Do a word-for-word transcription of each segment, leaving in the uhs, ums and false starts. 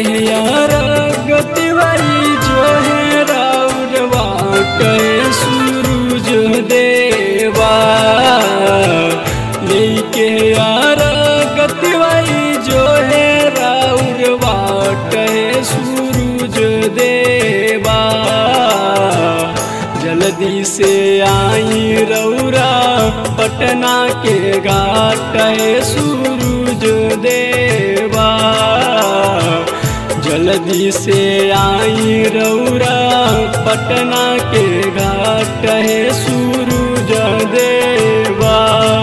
यार गतिवाई जो है राउर वाटे सूरज देवा लेके यार गतिवाई जो है राउर वाटे सूरज देवा जल्दी से आई रौरा पटना के घाट सूरज देवा जल्दी से आई रौरा पटना के घाट सूरज देवा।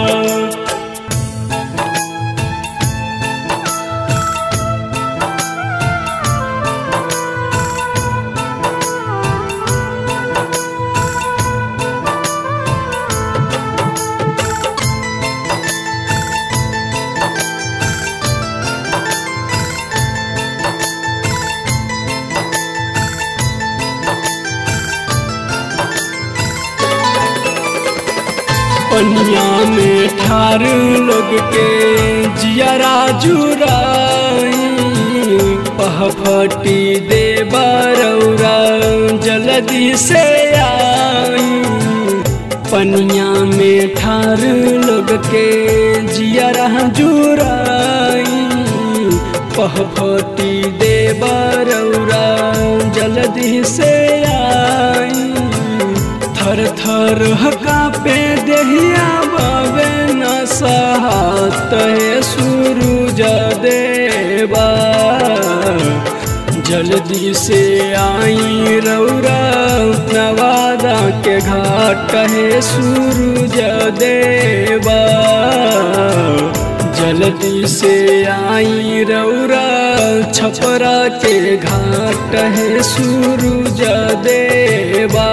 पनिया में ठार लोग के जियारा जुराई पहफटी दे बरौरा जल्दी से आई पनिया में ठार लोग के जियारा जुराई पहफटी दे बरौरा जल्दी से आई थर थर कापे देहिया बाबे न सहत है सूरज देवा जल्दी से आई रौरा नवादा के घाट है सूरज देवा जल्दी से आई रौरा छपरा के घाट है सूरज देवा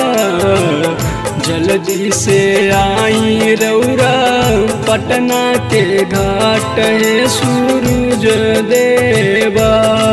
जल्दी से आई रौरा पटना के घाट है सूरज देवा।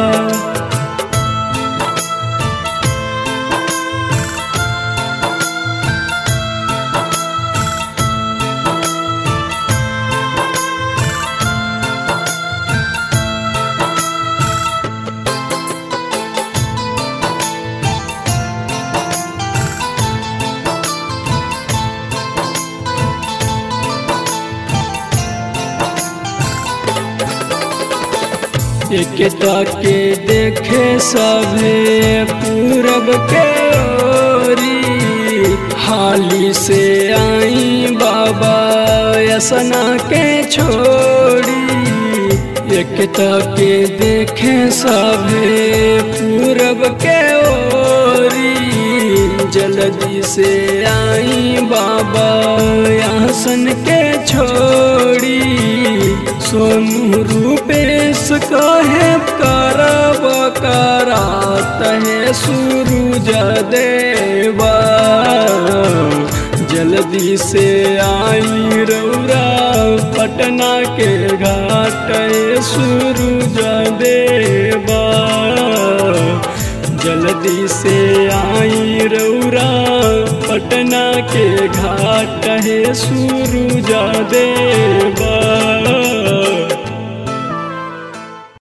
एक के देखे सभे पूरब के ओरी हाली से आई बाबा यसना के छोड़ी एक के देखे सभे पूरब के ओरी जल्दी से आई बाबा यासन के छोड़ी सोनू रूपेश कहे करब करात है सूरज देवा जल्दी से आई रौरा पटना के घाट सूरज देवा जल्दी से आई रौरा पटना के घाट है सूरज देवा।